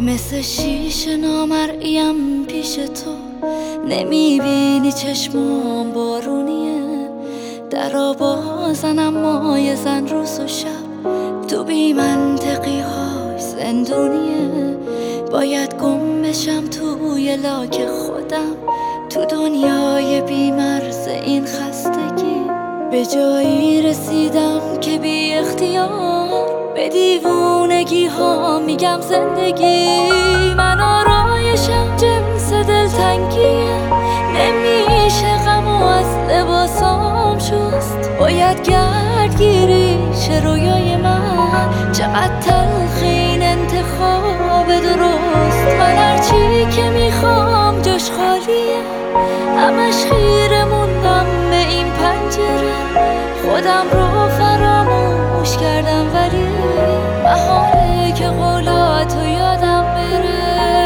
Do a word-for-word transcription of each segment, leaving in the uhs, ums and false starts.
مثل شیشه نامرئیم پیش تو، نمیبینی چشمام بارونیه. درا بازنم مای زن روز و شب، تو بی منطقی های زندونیه. باید گم بشم توی لاک خودم، تو دنیای بی مرز این خستگی. به جایی رسیدم که بی اختیار به دیوونگی ها میگم زندگی. من آرایشم جنس دلتنگیه، نمیشه غمو از لباسام شست. باید گردگیری شه رویای من، چقدر تلخ این انتخاب درست. من هرچی که میخوام جاش خالیه، همش خیره موندم به این پنجره. خودم رو فراموش کردم ولی محاله که قولاتو یادم بره.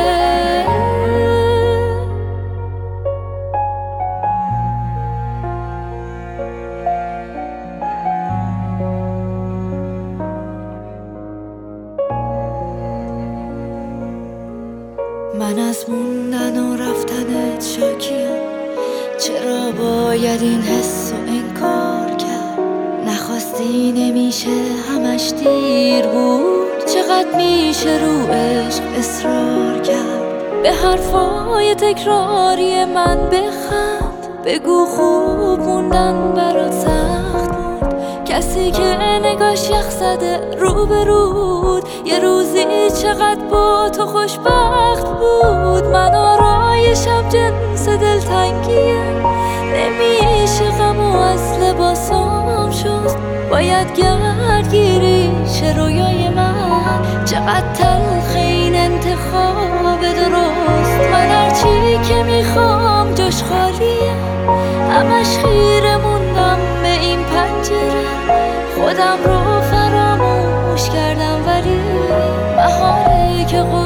من از موندن و رفتنت شاکیم، چرا باید این حس و این کار کرد؟ نخواستی نمیشه همش دیر بود، چقدر میشه رو عشق اصرار کرد؟ به حرفای تکراری من بخند، بگو خوب موندن برات سخت بود. کسی که نگاش یخ زده رو به رود، یه روزی چقدر با تو خوشبخت بود. من آرایشم جنس دلتنگیه، نمیشه غمو از لباسام شست. باید گردگیری شه رویای من، چقدر تلخ این انتخاب درست. من هرچی که میخوام جاش خالیه، همش خیره موندم به این پنجره. خودم رو فراموش کردم ولی محاله که